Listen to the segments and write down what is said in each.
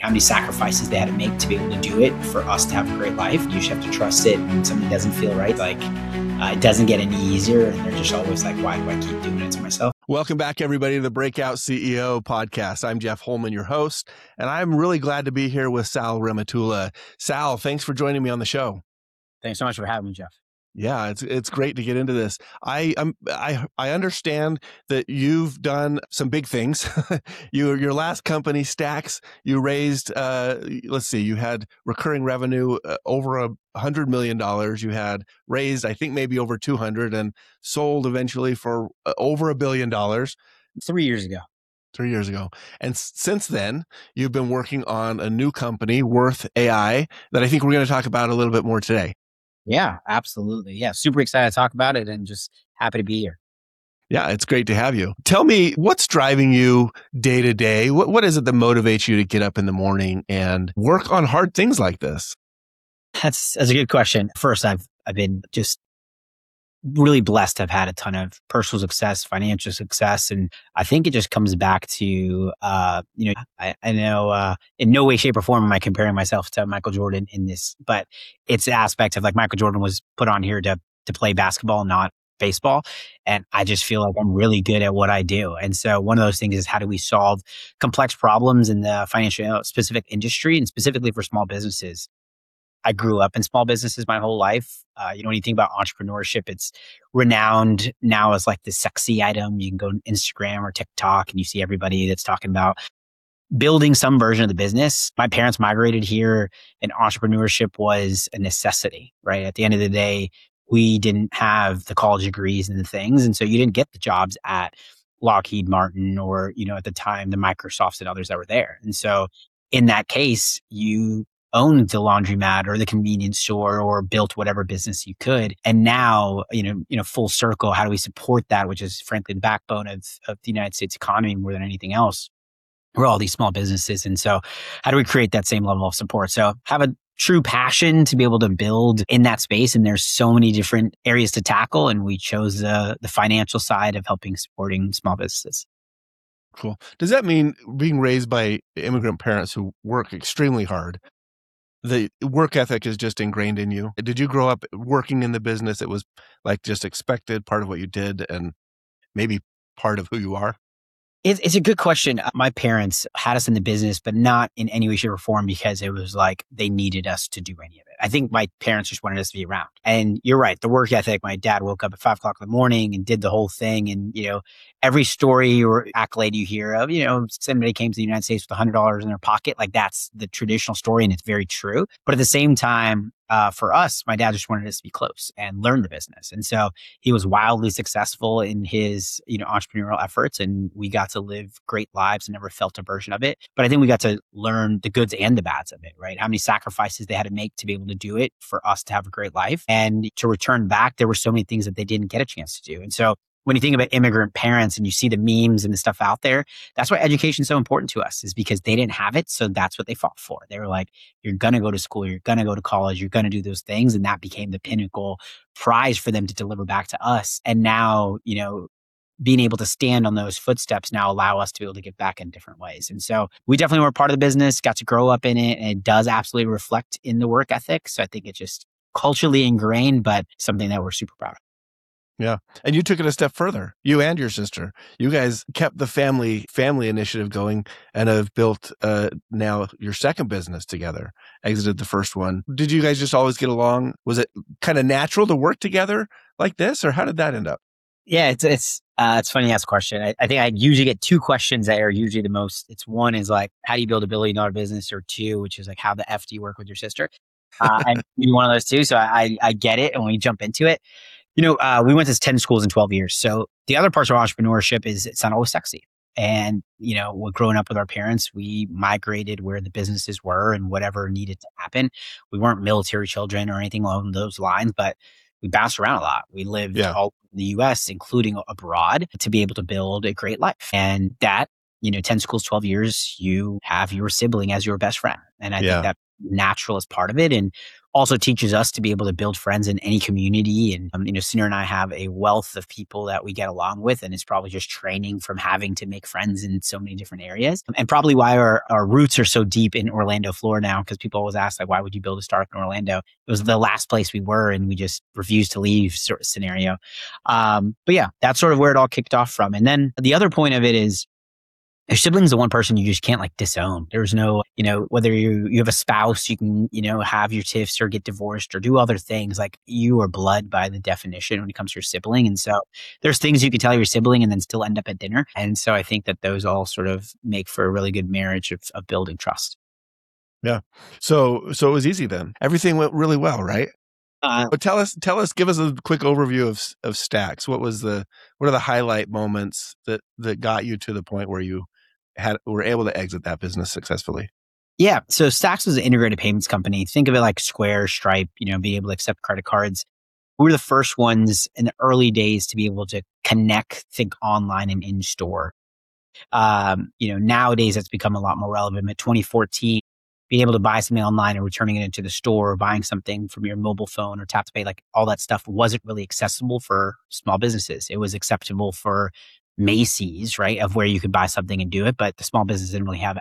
how many sacrifices they had to make to be able to do it for us to have a great life. You just have to trust it. When something doesn't feel right, it doesn't get any easier. And they're just always like, why do I keep doing it to myself? Welcome back, everybody, to the Breakout CEO podcast. I'm Jeff Holman, your host, and I'm really glad to be here with Sal Rematula. Sal, thanks for joining me on the show. Thanks so much for having me, Jeff. Yeah, it's great to get into this. I understand that you've done some big things. Your last company, Stacks, you raised. You had recurring revenue over $100 million. You had raised, I think, maybe over 200, and sold eventually for over $1 billion. 3 years ago. 3 years ago. And since then, you've been working on a new company, Worth AI, that I think we're going to talk about a little bit more today. Yeah, absolutely. Yeah, super excited to talk about it and just happy to be here. Yeah, it's great to have you. Tell me, what's driving you day to day? What is it that motivates you to get up in the morning and work on hard things like this? That's a good question. First, I've been just really blessed. I've had a ton of personal success, financial success. And I think it just comes back to, I know in no way, shape or form am I comparing myself to Michael Jordan in this, but it's the aspect of like Michael Jordan was put on here to play basketball, not baseball. And I just feel like I'm really good at what I do. And so one of those things is how do we solve complex problems in the financial specific industry and specifically for small businesses? I grew up in small businesses my whole life. When you think about entrepreneurship, it's renowned now as like the sexy item. You can go on Instagram or TikTok and you see everybody that's talking about building some version of the business. My parents migrated here and entrepreneurship was a necessity, right? At the end of the day, we didn't have the college degrees and the things. And so you didn't get the jobs at Lockheed Martin or, at the time, the Microsofts and others that were there. And so in that case, you owned the laundromat or the convenience store or built whatever business you could. And now, full circle, how do we support that, which is frankly the backbone of the United States economy more than anything else? We're all these small businesses. And so how do we create that same level of support? So have a true passion to be able to build in that space. And there's so many different areas to tackle. And we chose the financial side of supporting small businesses. Cool. Does that mean being raised by immigrant parents who work extremely hard, the work ethic is just ingrained in you? Did you grow up working in the business? It was like just expected, part of what you did, and maybe part of who you are? It's a good question. My parents had us in the business, but not in any way, shape, or form because it was like they needed us to do any of it. I think my parents just wanted us to be around. And you're right, the work ethic, my dad woke up at 5 o'clock in the morning and did the whole thing. And, every story or accolade you hear of, somebody came to the United States with $100 in their pocket, like that's the traditional story and it's very true. But at the same time, for us, my dad just wanted us to be close and learn the business. And so he was wildly successful in his, entrepreneurial efforts, and we got to live great lives and never felt a version of it. But I think we got to learn the goods and the bads of it, right? How many sacrifices they had to make to be able to do it for us to have a great life. And to return back, there were so many things that they didn't get a chance to do. And so when you think about immigrant parents and you see the memes and the stuff out there, that's why education is so important to us, is because they didn't have it. So that's what they fought for. They were like, you're going to go to school, you're going to go to college, you're going to do those things. And that became the pinnacle prize for them to deliver back to us. And now, being able to stand on those footsteps now allow us to be able to give back in different ways. And so we definitely were part of the business, got to grow up in it, and it does absolutely reflect in the work ethic. So I think it's just culturally ingrained, but something that we're super proud of. Yeah. And you took it a step further. You and your sister, you guys kept the family initiative going and have built now your second business together, exited the first one. Did you guys just always get along? Was it kind of natural to work together like this, or how did that end up? Yeah, it's funny you ask a question. I think I usually get 2 questions that are usually the most. It's one is like, how do you build $1 billion business? Or 2, which is like, how the F do you work with your sister? And you're one of those 2. So I get it. And when we jump into it, we went to 10 schools in 12 years. So the other parts of entrepreneurship is it's not always sexy. And, we're growing up with our parents, we migrated where the businesses were and whatever needed to happen. We weren't military children or anything along those lines, but we bounced around a lot. We lived all over the US, including abroad, to be able to build a great life. And that, 10 schools, 12 years, you have your sibling as your best friend. And I think that natural is part of it. And also teaches us to be able to build friends in any community. And, Sunir and I have a wealth of people that we get along with. And it's probably just training from having to make friends in so many different areas. And probably why our roots are so deep in Orlando, Florida now, because people always ask, like, why would you build a startup in Orlando? It was the last place we were, and we just refused to leave sort of scenario. But yeah, that's sort of where it all kicked off from. And then the other point of it is, your sibling's the one person you just can't like disown. There's no, whether you have a spouse, you can, have your tiffs or get divorced or do other things. Like, you are blood by the definition when it comes to your sibling. And so there's things you can tell your sibling and then still end up at dinner. And so I think that those all sort of make for a really good marriage of building trust. Yeah. So it was easy then. Everything went really well, right? But tell us, give us a quick overview of Stax. What are the highlight moments that got you to the point where you were able to exit that business successfully? Yeah. So Stax was an integrated payments company. Think of it like Square, Stripe, being able to accept credit cards. We were the first ones in the early days to be able to connect, think online and in store. Nowadays that's become a lot more relevant. In 2014, being able to buy something online and returning it into the store, or buying something from your mobile phone or tap to pay, like all that stuff wasn't really accessible for small businesses. It was acceptable for Macy's, right, of where you could buy something and do it, but the small business didn't really have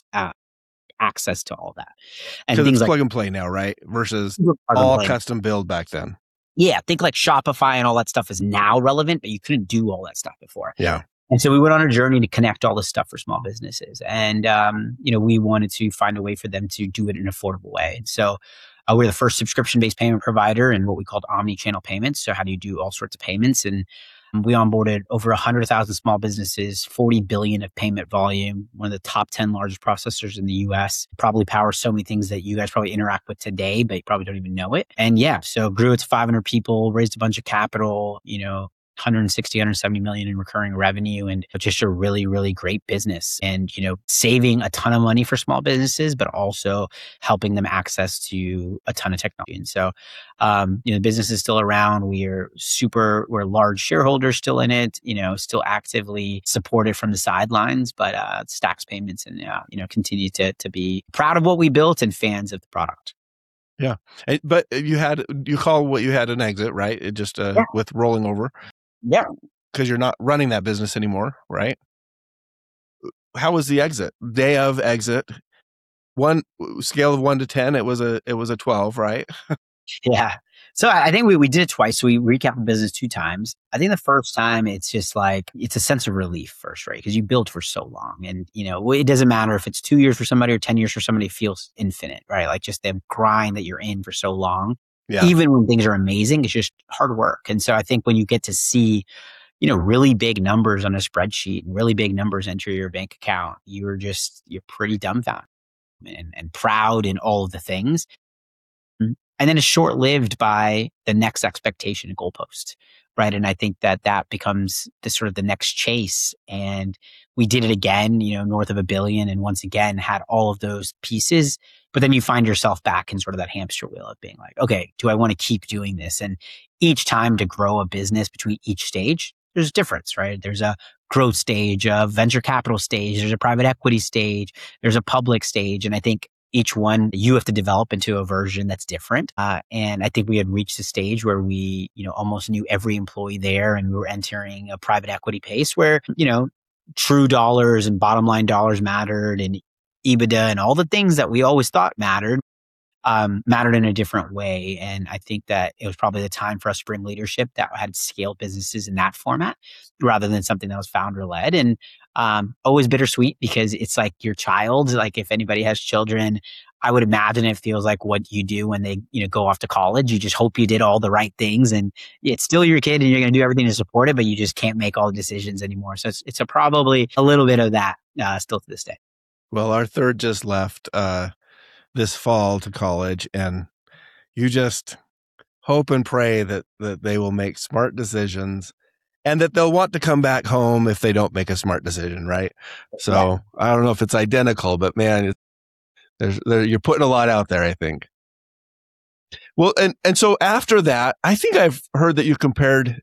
access to all that. And things like plug and play now, right? Versus all custom build back then. Yeah, think like Shopify and all that stuff is now relevant, but you couldn't do all that stuff before. Yeah. And so we went on a journey to connect all this stuff for small businesses. And, we wanted to find a way for them to do it in an affordable way. And so we're the first subscription-based payment provider in what we called omni-channel payments. So how do you do all sorts of payments? And we onboarded over 100,000 small businesses, 40 billion of payment volume, one of the top 10 largest processors in the US, probably powers so many things that you guys probably interact with today, but you probably don't even know it. And yeah, so grew it to 500 people, raised a bunch of capital, 160, 170 million in recurring revenue, and just a really, really great business. And, saving a ton of money for small businesses, but also helping them access to a ton of technology. And so, the business is still around. We're large shareholders still in it, still actively supported from the sidelines, but Stax Payments and, continue to be proud of what we built and fans of the product. Yeah. But you call what you had an exit, right? It just with rolling over. Yeah. Because you're not running that business anymore, right? How was the exit? Day of exit. One scale of 1 to 10, it was a 12, right? Yeah. So I think we did it twice. So we recapped the business 2 times. I think the first time it's just like, it's a sense of relief first, right? Because you built for so long, and it doesn't matter if it's 2 years for somebody or 10 years for somebody, it feels infinite, right? Like just the grind that you're in for so long. Yeah. Even when things are amazing, it's just hard work. And so I think when you get to see, really big numbers on a spreadsheet and really big numbers enter your bank account, you're pretty dumbfounded and proud in all of the things. And then it's short-lived by the next expectation and goalpost, right? And I think that becomes the next chase. And we did it again, north of $1 billion, and once again had all of those pieces. But then you find yourself back in sort of that hamster wheel of being like, okay, do I want to keep doing this? And each time to grow a business between each stage, there's a difference, right? There's a growth stage, a venture capital stage, there's a private equity stage, there's a public stage. And I think each one you have to develop into a version that's different. And I think we had reached a stage where we, almost knew every employee there, and we were entering a private equity pace where, true dollars and bottom line dollars mattered, and EBITDA and all the things that we always thought mattered in a different way. And I think that it was probably the time for us to bring leadership that had scaled businesses in that format rather than something that was founder led. And always bittersweet, because it's like your child. Like if anybody has children, I would imagine it feels like what you do when they go off to college. You just hope you did all the right things, and it's still your kid and you're going to do everything to support it, but you just can't make all the decisions anymore. So it's probably a little bit of that still to this day. Well, our third just left this fall to college, and you just hope and pray that they will make smart decisions, and that they'll want to come back home if they don't make a smart decision, right? So yeah. I don't know if it's identical, but man, you're putting a lot out there, I think. Well, and so after that, I think I've heard that you compared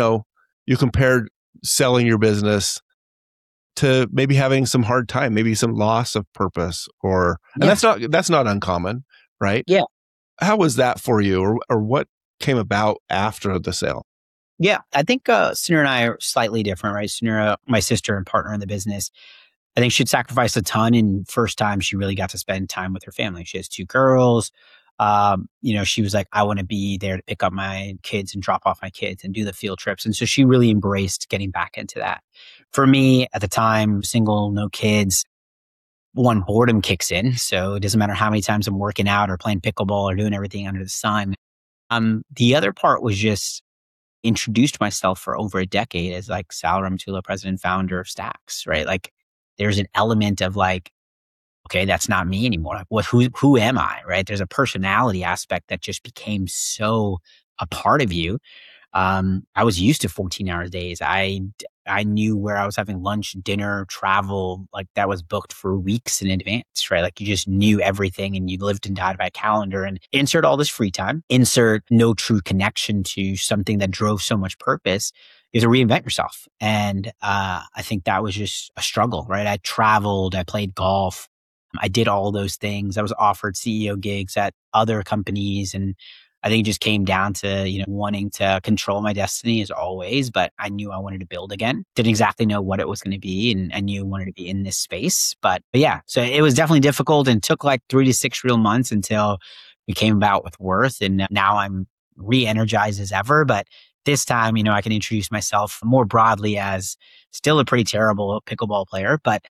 selling your business to maybe having some hard time, maybe some loss of purpose, and that's not uncommon, right? Yeah. How was that for you, or what came about after the sale? Yeah, I think Sunira and I are slightly different, right? Sunira, my sister and partner in the business, I think she'd sacrificed a ton. And first time she really got to spend time with her family. She has two girls. She was like, I want to be there to pick up my kids and drop off my kids and do the field trips. And so she really embraced getting back into that. For me at the time, single, no kids, one, boredom kicks in. So it doesn't matter how many times I'm working out or playing pickleball or doing everything under the sun. The other part was just introduced myself for over a decade as like Sal Ramatula, president and founder of Stacks, right? Like there's an element of like, okay, that's not me anymore. Like, who am I? Right. There's a personality aspect that just became so a part of you. I was used to 14-hour days. I knew where I was having lunch, dinner, travel, like that was booked for weeks in advance, right? Like you just knew everything and you lived and died by calendar. And insert all this free time, insert no true connection to something that drove so much purpose, is to reinvent yourself. And I think that was just a struggle, right? I traveled, I played golf, I did all those things. I was offered CEO gigs at other companies, and I think it just came down to, wanting to control my destiny as always, but I knew I wanted to build again. Didn't exactly know what it was going to be. And I knew I wanted to be in this space, but yeah, so it was definitely difficult and took like 3 to 6 real months until we came about with Worth. And now I'm re-energized as ever. But this time, I can introduce myself more broadly as still a pretty terrible pickleball player, but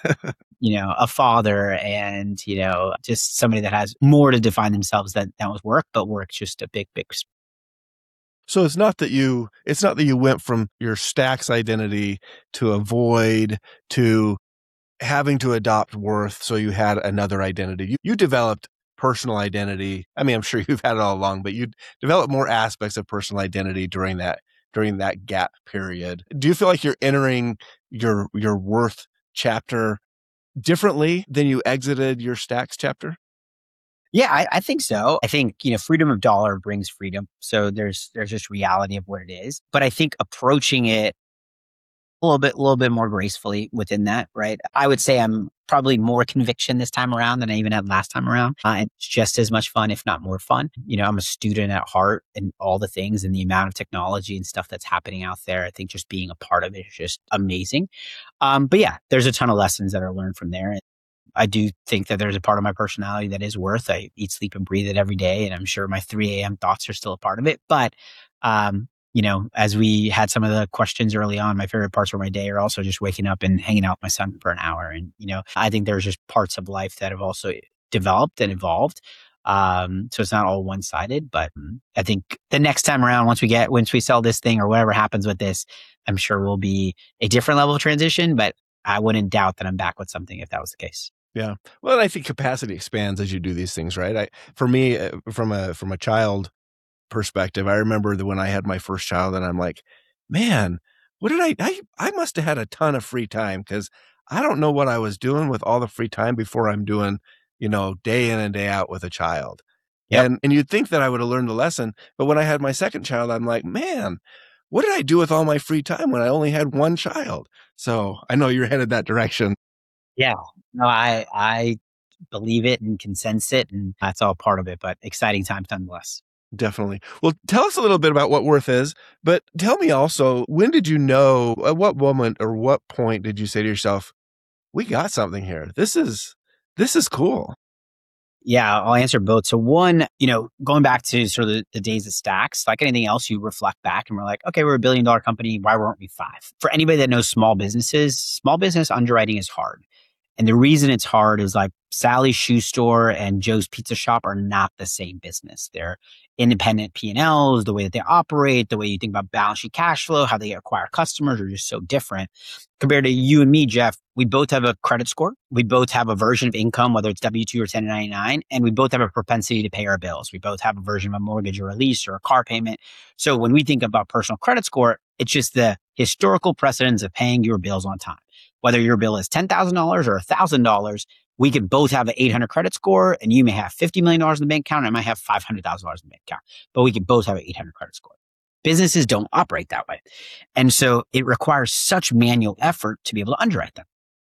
a father and, just somebody that has more to define themselves than that was work, but work's just a big. So it's not that you went from your Stacks identity to Avoid to having to adopt Worth. So you had another identity. You developed personal identity. I mean, I'm sure you've had it all along, but you developed more aspects of personal identity during that gap period. Do you feel like you're entering your Worth chapter differently than you exited your Stacks chapter? Yeah, I think so. I think, freedom of dollar brings freedom. So there's just reality of what it is. But I think approaching it a little bit more gracefully within that, right? I would say I'm probably more conviction this time around than I even had last time around. It's just as much fun, if not more fun. I'm a student at heart and all the things and the amount of technology and stuff that's happening out there. I think just being a part of it is just amazing. But yeah, there's a ton of lessons that are learned from there. I do think that there's a part of my personality that is Worth. I eat, sleep, and breathe it every day. And I'm sure my 3 a.m. thoughts are still a part of it. But, as we had some of the questions early on, my favorite parts of my day are also just waking up and hanging out with my son for an hour. And, I think there's just parts of life that have also developed and evolved. So it's not all one-sided, but I think the next time around, once we sell this thing or whatever happens with this, I'm sure will be a different level of transition, but I wouldn't doubt that I'm back with something if that was the case. Yeah. Well, I think capacity expands as you do these things, right? For me, from a child perspective, I remember that when I had my first child and I'm like, man, what did I must have had a ton of free time, because I don't know what I was doing with all the free time before I'm doing, day in and day out with a child. Yep. And you'd think that I would have learned the lesson. But when I had my second child, I'm like, man, what did I do with all my free time when I only had one child? So I know you're headed that direction. Yeah. No, I believe it and can sense it, and that's all part of it, but exciting times nonetheless. Definitely. Well, tell us a little bit about what Worth is, but tell me also, when did you know, at what moment or what point did you say to yourself, we got something here. This is cool. Yeah, I'll answer both. So one, going back to sort of the days of Stacks, like anything else, you reflect back and we're like, okay, we're a $1 billion company. Why weren't we 5? For anybody that knows small businesses, small business underwriting is hard. And the reason it's hard is like Sally's shoe store and Joe's pizza shop are not the same business. They're independent P&Ls, the way that they operate, the way you think about balance sheet cash flow, how they acquire customers are just so different. Compared to you and me, Jeff, we both have a credit score. We both have a version of income, whether it's W-2 or 1099, and we both have a propensity to pay our bills. We both have a version of a mortgage or a lease or a car payment. So when we think about personal credit score, it's just the historical precedence of paying your bills on time. Whether your bill is $10,000 or $1,000, we could both have an 800 credit score, and you may have $50 million in the bank account, and I might have $500,000 in the bank account, but we could both have an 800 credit score. Businesses don't operate that way. And so it requires such manual effort to be able to underwrite them.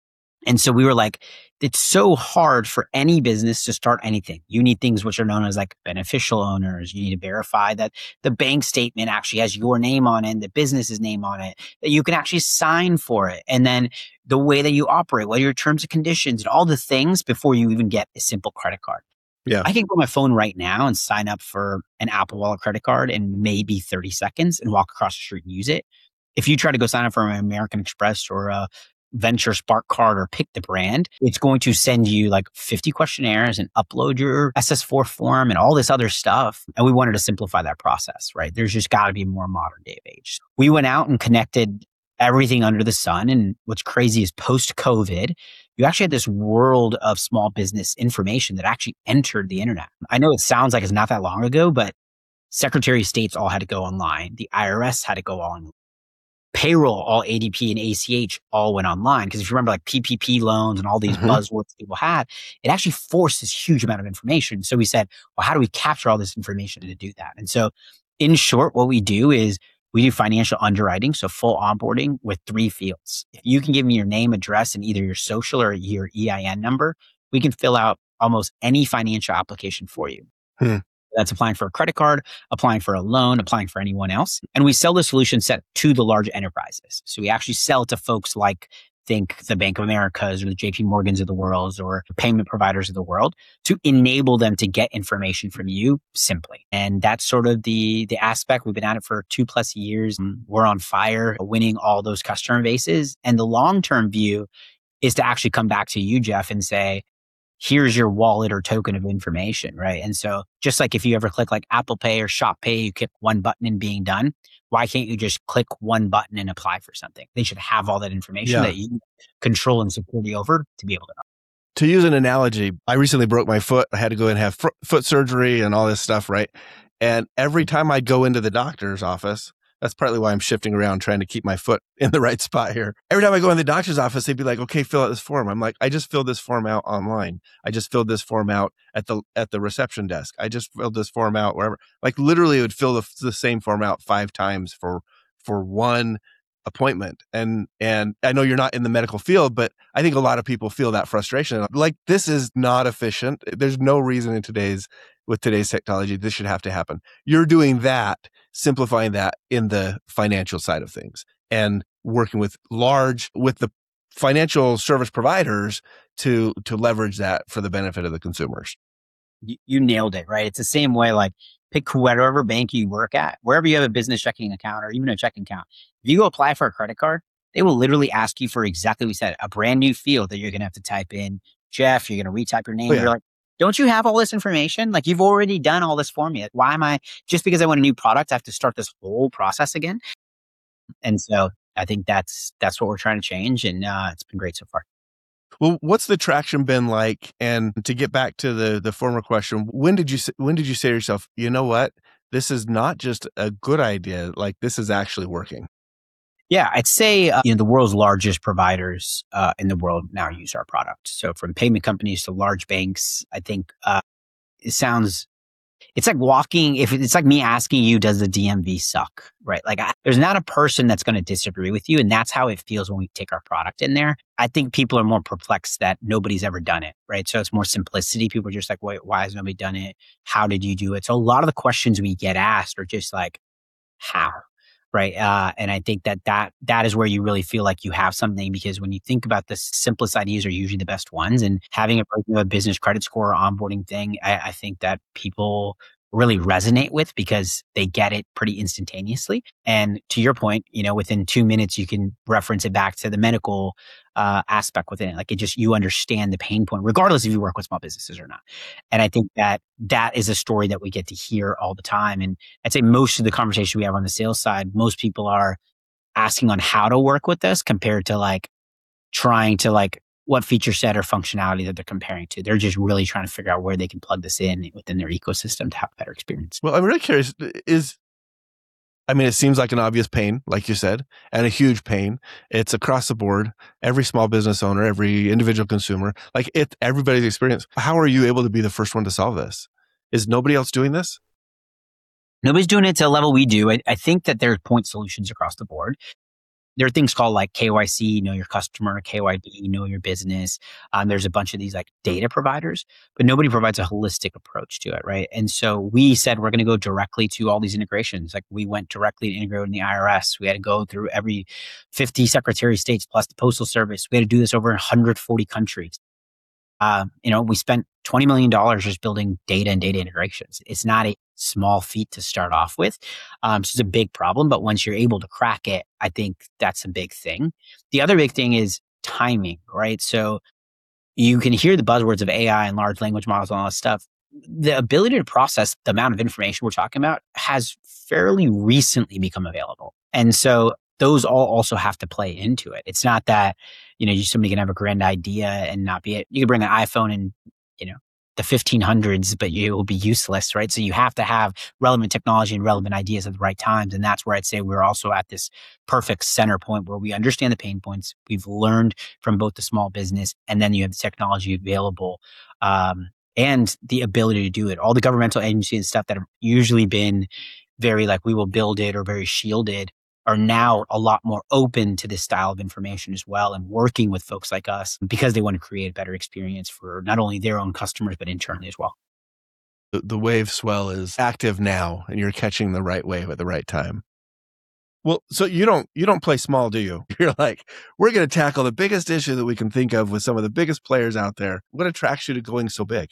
And so we were like, it's so hard for any business to start anything. You need things which are known as like beneficial owners. You need to verify that the bank statement actually has your name on it and the business's name on it, that you can actually sign for it. And then the way that you operate, what are your terms and conditions and all the things before you even get a simple credit card. Yeah. I can go on my phone right now and sign up for an Apple Wallet credit card in maybe 30 seconds and walk across the street and use it. If you try to go sign up for an American Express or a Venture Spark card or pick the brand, it's going to send you like 50 questionnaires and upload your SS4 form and all this other stuff. And we wanted to simplify that process, right? There's just got to be more modern day of age. We went out and connected everything under the sun. And what's crazy is post-COVID, you actually had this world of small business information that actually entered the internet. I know it sounds like it's not that long ago, but Secretary of States all had to go online. The IRS had to go online. Payroll, all ADP and ACH all went online. Because if you remember like PPP loans and all these buzzwords people had, it actually forced this huge amount of information. So we said, well, how do we capture all this information to do that? And so in short, what we do is we do financial underwriting. So full onboarding with 3 fields. If you can give me your name, address, and either your social or your EIN number, we can fill out almost any financial application for you. That's applying for a credit card, applying for a loan, applying for anyone else. And we sell the solution set to the large enterprises. So we actually sell to folks like, think the Bank of Americas or the JP Morgans of the world or payment providers of the world to enable them to get information from you simply. And that's sort of the aspect. We've been at it for 2+ years. We're on fire, winning all those customer bases. And the long-term view is to actually come back to you, Jeff, and say, here's your wallet or token of information, right? And so just like if you ever click like Apple Pay or Shop Pay, you click one button and being done. Why can't you just click one button and apply for something? They should have all that information that you control and security over to be able to know. To use an analogy, I recently broke my foot. I had to go and have foot surgery and all this stuff, right? And every time I go into the doctor's office, that's partly why I'm shifting around, trying to keep my foot in the right spot here. Every time I go in the doctor's office, they'd be like, okay, fill out this form. I'm like, I just filled this form out online. I just filled this form out at the reception desk. I just filled this form out wherever. Like literally it would fill the same form out 5 times for one appointment. And I know you're not in the medical field, but I think a lot of people feel that frustration. Like, this is not efficient. There's no reason with today's technology, this should have to happen. You're doing that, simplifying that in the financial side of things and working with the financial service providers to leverage that for the benefit of the consumers. You nailed it, right? It's the same way, like pick whatever bank you work at, wherever you have a business checking account or even a checking account. If you go apply for a credit card, they will literally ask you for exactly what we said, a brand new field that you're going to have to type in, Jeff, you're going to retype your name. You're like, don't you have all this information? Like, you've already done all this for me. Why am I, just because I want a new product, I have to start this whole process again? And so I think that's what we're trying to change. And it's been great so far. Well, what's the traction been like? And to get back to the former question, when did you say to yourself, you know what, this is not just a good idea, like this is actually working? Yeah, I'd say the world's largest providers in the world now use our product. So from payment companies to large banks, I think it's like it's like me asking you, does the DMV suck? Right? Like there's not a person that's going to disagree with you. And that's how it feels when we take our product in there. I think people are more perplexed that nobody's ever done it. Right? So it's more simplicity. People are just like, wait, why has nobody done it? How did you do it? So a lot of the questions we get asked are just like, how? Right. And I think that is where you really feel like you have something, because when you think about the simplest ideas are usually the best ones, and having a business credit score or onboarding thing, I think that people really resonate with because they get it pretty instantaneously. And to your point, within 2 minutes, you can reference it back to the medical aspect within it. Like you understand the pain point, regardless if you work with small businesses or not. And I think that is a story that we get to hear all the time. And I'd say most of the conversation we have on the sales side, most people are asking on how to work with us compared to like trying to like what feature set or functionality that they're comparing to. They're just really trying to figure out where they can plug this in within their ecosystem to have a better experience. Well, I'm really curious, it seems like an obvious pain, like you said, and a huge pain. It's across the board. Every small business owner, every individual consumer, like everybody's experience. How are you able to be the first one to solve this? Is nobody else doing this? Nobody's doing it to a level we do. I think that there's point solutions across the board. there are things called like KYC, know your customer, KYB, know your business. There's a bunch of these like data providers, but nobody provides a holistic approach to it, right? And so we said we're going to go directly to all these integrations. Like we went directly to integrate in the IRS. We had to go through every 50 Secretary of States plus the Postal Service. We had to do this over 140 countries. We spent $20 million just building data and data integrations. It's not a small feat to start off with. So it's a big problem, but once you're able to crack it, I think that's a big thing. The other big thing is timing, right? So you can hear the buzzwords of AI and large language models and all that stuff. The ability to process the amount of information we're talking about has fairly recently become available. And so those all also have to play into it. It's not that, somebody can have a grand idea and not be it. You can bring an iPhone in, the 1500s, but it will be useless, right? So you have to have relevant technology and relevant ideas at the right times. And that's where I'd say we're also at this perfect center point where we understand the pain points. We've learned from both the small business and then you have the technology available. And the ability to do it. All the governmental agencies and stuff that have usually been very like, we will build it or very shielded are now a lot more open to this style of information as well and working with folks like us because they want to create a better experience for not only their own customers, but internally as well. The wave swell is active now and you're catching the right wave at the right time. Well, so you don't play small, do you? You're like, we're going to tackle the biggest issue that we can think of with some of the biggest players out there. What attracts you to going so big?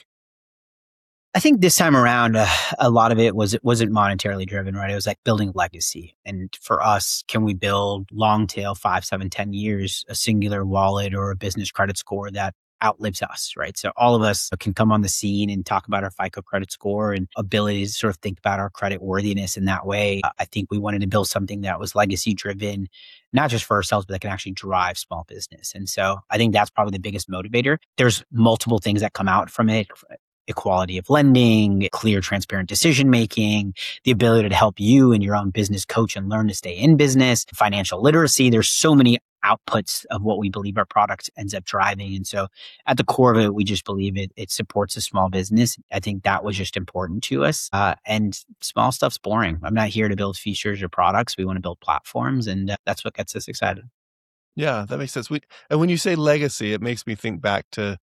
I think this time around, a lot of it wasn't monetarily driven, right? It was like building legacy. And for us, can we build long tail 5, 7, 10 years, a singular wallet or a business credit score that outlives us, right? So all of us can come on the scene and talk about our FICO credit score and ability to sort of think about our credit worthiness in that way. I think we wanted to build something that was legacy driven, not just for ourselves, but that can actually drive small business. And so I think that's probably the biggest motivator. There's multiple things that come out from it. Equality of lending, clear, transparent decision-making, the ability to help you and your own business coach and learn to stay in business, financial literacy. There's so many outputs of what we believe our product ends up driving. And so at the core of it, we just believe it supports a small business. I think that was just important to us. And small stuff's boring. I'm not here to build features or products. We want to build platforms. And that's what gets us excited. Yeah, that makes sense. And when you say legacy, it makes me think back to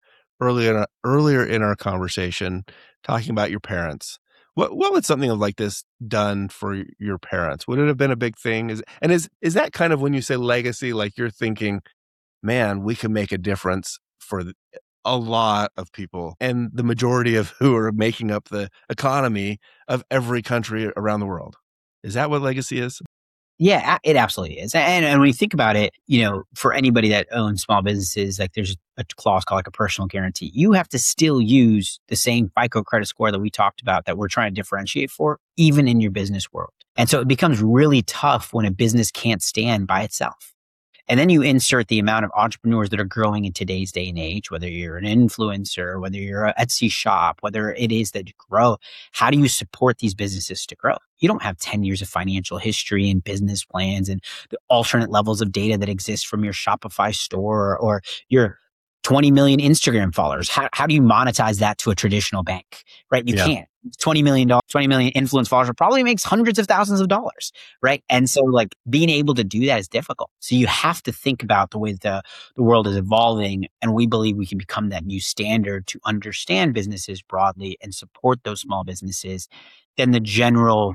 earlier in our conversation, talking about your parents. What would something like this done for your parents? Would it have been a big thing? Is that kind of when you say legacy, like you're thinking, man, we can make a difference for a lot of people and the majority of who are making up the economy of every country around the world? Is that what legacy is? Yeah, it absolutely is. And when you think about it, for anybody that owns small businesses, like there's a clause called like a personal guarantee. You have to still use the same FICO credit score that we talked about that we're trying to differentiate for, even in your business world. And so it becomes really tough when a business can't stand by itself. And then you insert the amount of entrepreneurs that are growing in today's day and age, whether you're an influencer, whether you're an Etsy shop, whether it is that you grow. How do you support these businesses to grow? You don't have 10 years of financial history and business plans and the alternate levels of data that exist from your Shopify store or your 20 million Instagram followers. How do you monetize that to a traditional bank, right? You can't. $20 million influence followers probably makes hundreds of thousands of dollars, right? And so like being able to do that is difficult. So you have to think about the way the world is evolving. And we believe we can become that new standard to understand businesses broadly and support those small businesses than the general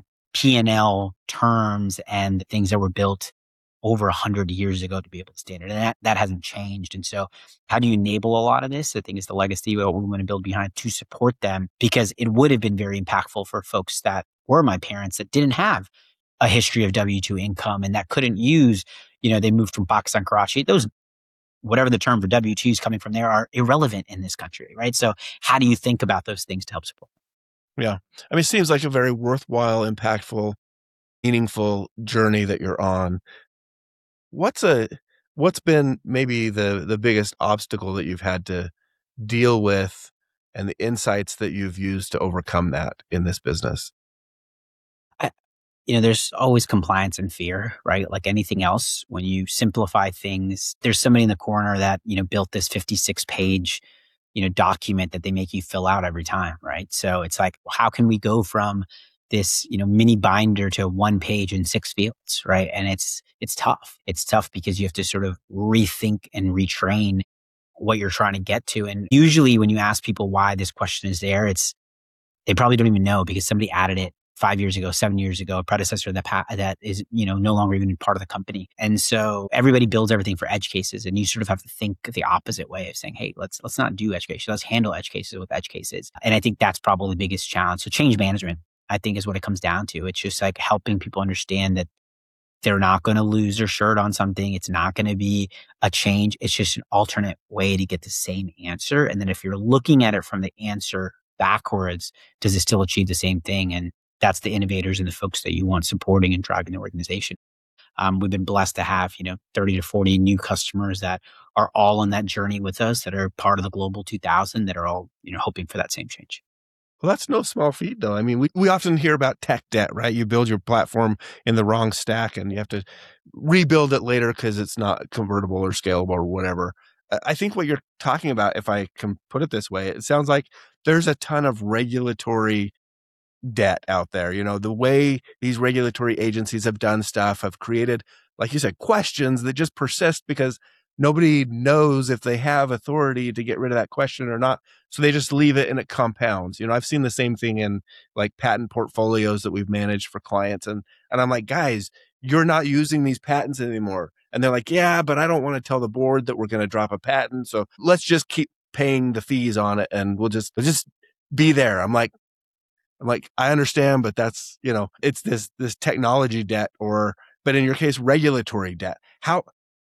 P&L terms and the things that were built over 100 years ago to be able to stand it. And that hasn't changed. And so how do you enable a lot of this? I think is the legacy what we want to build behind to support them, because it would have been very impactful for folks that were my parents that didn't have a history of W-2 income and that couldn't use, they moved from Pakistan, Karachi. Those, whatever the term for W-2s coming from there, are irrelevant in this country, right? So how do you think about those things to help support them? Yeah. I mean, it seems like a very worthwhile, impactful, meaningful journey that you're on. What's been maybe the biggest obstacle that you've had to deal with and the insights that you've used to overcome that in this business? There's always compliance and fear, right? Like anything else, when you simplify things, there's somebody in the corner that, built this 56-page, document that they make you fill out every time, right? So it's like, well, how can we go from this, mini binder to one page in 6 fields, right? And it's tough. It's tough because you have to sort of rethink and retrain what you're trying to get to. And usually when you ask people why this question is there, they probably don't even know because somebody added it 5 years ago, 7 years ago, a predecessor that is, no longer even part of the company. And so everybody builds everything for edge cases. And you sort of have to think the opposite way of saying, hey, let's not do edge cases. Let's handle edge cases with edge cases. And I think that's probably the biggest challenge. So change management, I think, is what it comes down to. It's just like helping people understand that they're not going to lose their shirt on something. It's not going to be a change. It's just an alternate way to get the same answer. And then if you're looking at it from the answer backwards, does it still achieve the same thing? And that's the innovators and the folks that you want supporting and driving the organization. We've been blessed to have, 30 to 40 new customers that are all on that journey with us, that are part of the Global 2000, that are all, hoping for that same change. Well, that's no small feat, though. I mean, we often hear about tech debt, right? You build your platform in the wrong stack and you have to rebuild it later because it's not convertible or scalable or whatever. I think what you're talking about, if I can put it this way, it sounds like there's a ton of regulatory debt out there. The way these regulatory agencies have done stuff have created, like you said, questions that just persist because nobody knows if they have authority to get rid of that question or not. So they just leave it and it compounds. I've seen the same thing in like patent portfolios that we've managed for clients. And I'm like, guys, you're not using these patents anymore. And they're like, yeah, but I don't want to tell the board that we're going to drop a patent. So let's just keep paying the fees on it and we'll just be there. I'm like, I understand, but that's, it's this technology debt but in your case, regulatory debt. How,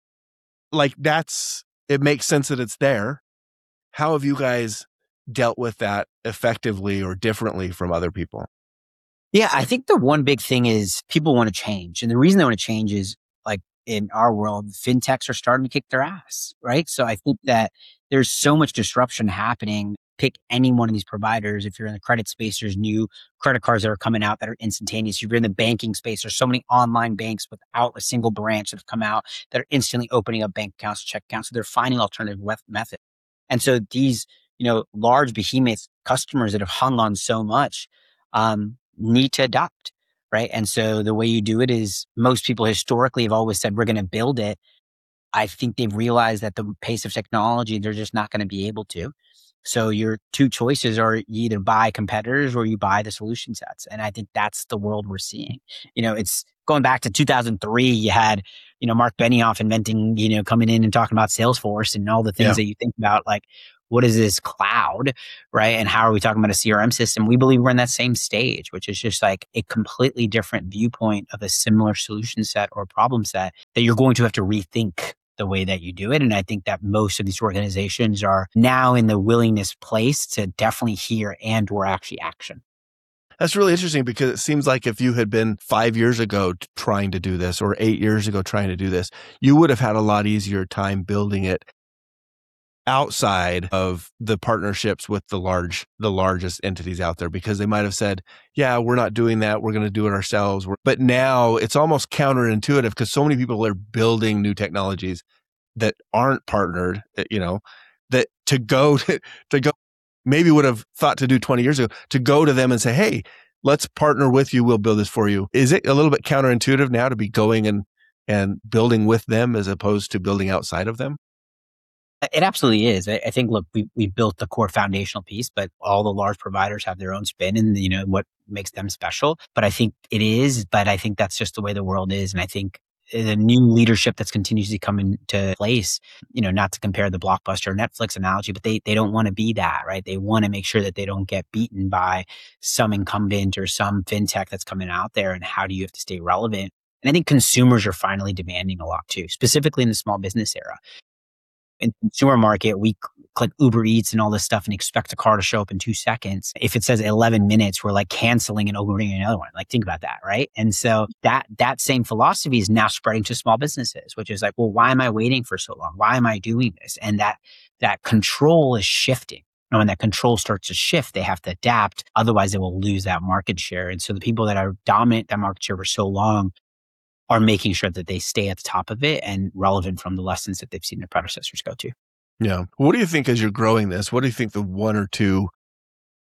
it makes sense that it's there. How have you guys dealt with that effectively or differently from other people? Yeah, I think the one big thing is people want to change. And the reason they want to change is, like, in our world, fintechs are starting to kick their ass, right? So I think that there's so much disruption happening. Pick any one of these providers. If you're in the credit space, there's new credit cards that are coming out that are instantaneous. If you're in the banking space, there's so many online banks without a single branch that have come out that are instantly opening up bank accounts, check accounts. So they're finding alternative methods. And so these, large behemoth customers that have hung on so much, need to adopt, right? And so the way you do it is, most people historically have always said, we're going to build it. I think they've realized that the pace of technology, they're just not going to be able to. So your two choices are, you either buy competitors or you buy the solution sets. And I think that's the world we're seeing. It's going back to 2003. You had, Mark Benioff inventing, coming in and talking about Salesforce and all the things that you think about, like, what is this cloud, right? And how are we talking about a CRM system? We believe we're in that same stage, which is just like a completely different viewpoint of a similar solution set or problem set that you're going to have to rethink the way that you do it. And I think that most of these organizations are now in the willingness place to definitely hear and or actually action. That's really interesting because it seems like if you had been 5 years ago trying to do this or 8 years ago trying to do this, you would have had a lot easier time building it outside of the partnerships with the largest entities out there, because they might have said, yeah, we're not doing that. We're going to do it ourselves. But now it's almost counterintuitive because so many people are building new technologies that aren't partnered, that to go maybe would have thought to do 20 years ago, to go to them and say, hey, let's partner with you. We'll build this for you. Is it a little bit counterintuitive now to be going and building with them as opposed to building outside of them? It absolutely is. I think, look, we built the core foundational piece, but all the large providers have their own spin and, what makes them special. But I think it is, but I think that's just the way the world is. And I think the new leadership that's continuously come into place, not to compare the Blockbuster or Netflix analogy, but they don't want to be that, right? They want to make sure that they don't get beaten by some incumbent or some fintech that's coming out there. And how do you have to stay relevant? And I think consumers are finally demanding a lot too, specifically in the small business era. In the consumer market, we click Uber Eats and all this stuff and expect a car to show up in 2 seconds. If it says 11 minutes, we're like canceling and ordering another one. Like, think about that, right? And so that same philosophy is now spreading to small businesses, which is like, well, why am I waiting for so long? Why am I doing this? And that control is shifting. And when that control starts to shift, they have to adapt. Otherwise, they will lose that market share. And so the people that are dominant that market share for so long are making sure that they stay at the top of it and relevant from the lessons that they've seen their predecessors go to. Yeah. What do you think as you're growing this? What do you think the one or two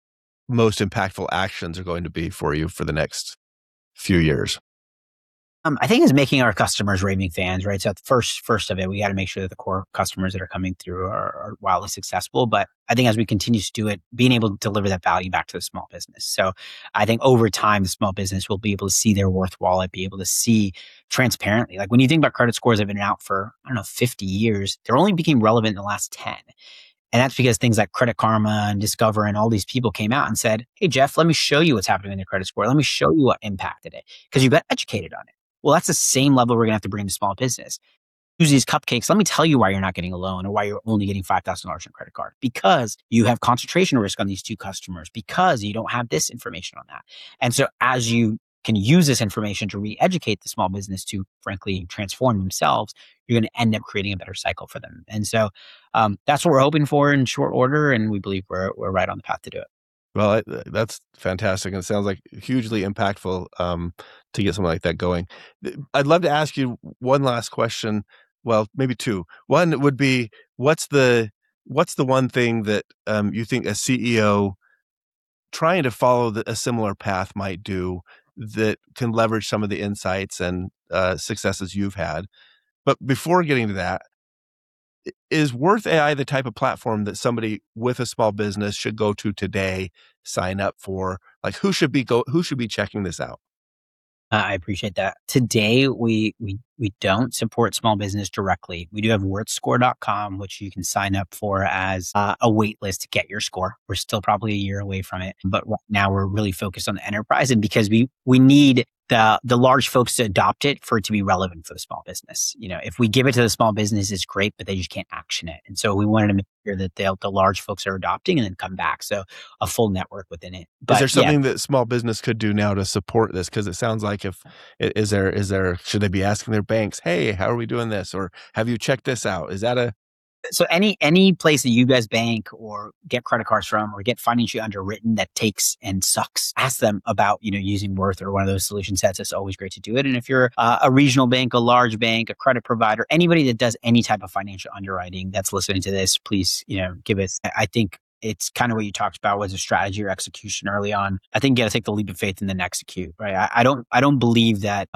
most impactful actions are going to be for you for the next few years? I think it's making our customers raving fans, right? So the first of it, we got to make sure that the core customers that are coming through are wildly successful. But I think as we continue to do it, being able to deliver that value back to the small business. So I think over time, the small business will be able to see their worth wallet, be able to see transparently. Like when you think about credit scores that have been out for, 50 years, they're only became relevant in the last 10. And that's because things like Credit Karma and Discover and all these people came out and said, hey, Jeff, let me show you what's happening in your credit score. Let me show you what impacted it because you got educated on it. Well, that's the same level we're going to have to bring to small business. Use these cupcakes. Let me tell you why you're not getting a loan or why you're only getting $5,000 in a credit card because you have concentration risk on these two customers because you don't have this information on that. And so as you can use this information to re-educate the small business to frankly transform themselves, you're going to end up creating a better cycle for them. And so that's what we're hoping for in short order. And we believe we're right on the path to do it. Well, that's fantastic. And it sounds like hugely impactful to get something like that going. I'd love to ask you one last question. Well, maybe two. One would be, what's the one thing that you think a CEO trying to follow a similar path might do that can leverage some of the insights and successes you've had? But before getting to that, is Worth AI the type of platform that somebody with a small business should go to today, sign up for? Like who should be checking this out? I appreciate that. Today, we don't support small business directly. We do have worthscore.com, which you can sign up for as a wait list to get your score. We're still probably a year away from it, but right now we're really focused on the enterprise, and because we need the large folks to adopt it for it to be relevant for the small business. If we give it to the small business, it's great, but they just can't action it. And so we wanted to make sure that the large folks are adopting and then come back. So a full network within it. But is there something that small business could do now to support this? Because it sounds like should they be asking their banks, hey, how are we doing this? Or have you checked this out? Is that So any place that you guys bank or get credit cards from or get financially underwritten that takes and sucks, ask them about, using Worth or one of those solution sets. It's always great to do it. And if you're a regional bank, a large bank, a credit provider, anybody that does any type of financial underwriting that's listening to this, please, give it. I think it's kind of what you talked about was a strategy or execution early on. I think you got to take the leap of faith and then execute, right? I don't believe that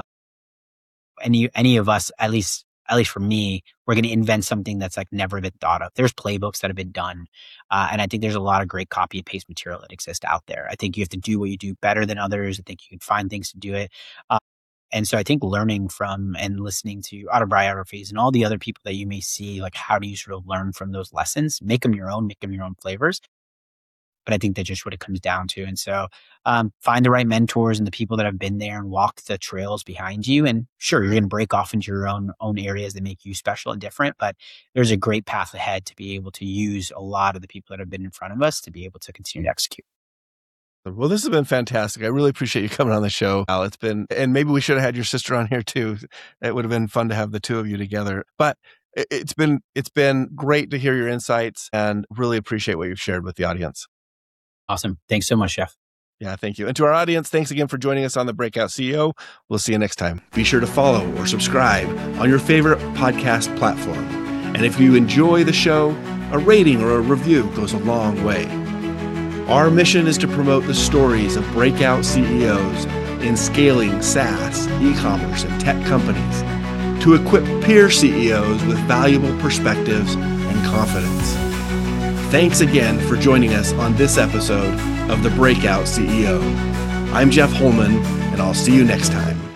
any of us, at least for me, we're going to invent something that's like never been thought of. There's playbooks that have been done. And I think there's a lot of great copy and paste material that exists out there. I think you have to do what you do better than others. I think you can find things to do it. And so I think learning from and listening to autobiographies and all the other people that you may see, like how do you sort of learn from those lessons, make them your own flavors. But I think that's just what it comes down to. And so find the right mentors and the people that have been there and walk the trails behind you. And sure, you're going to break off into your own areas that make you special and different. But there's a great path ahead to be able to use a lot of the people that have been in front of us to be able to continue to execute. Well, this has been fantastic. I really appreciate you coming on the show, Al. And maybe we should have had your sister on here too. It would have been fun to have the two of you together. But it's been great to hear your insights and really appreciate what you've shared with the audience. Awesome. Thanks so much, Jeff. Yeah, thank you. And to our audience, thanks again for joining us on The Breakout CEO. We'll see you next time. Be sure to follow or subscribe on your favorite podcast platform. And if you enjoy the show, a rating or a review goes a long way. Our mission is to promote the stories of breakout CEOs in scaling SaaS, e-commerce, and tech companies to equip peer CEOs with valuable perspectives and confidence. Thanks again for joining us on this episode of The Breakout CEO. I'm Jeff Holman, and I'll see you next time.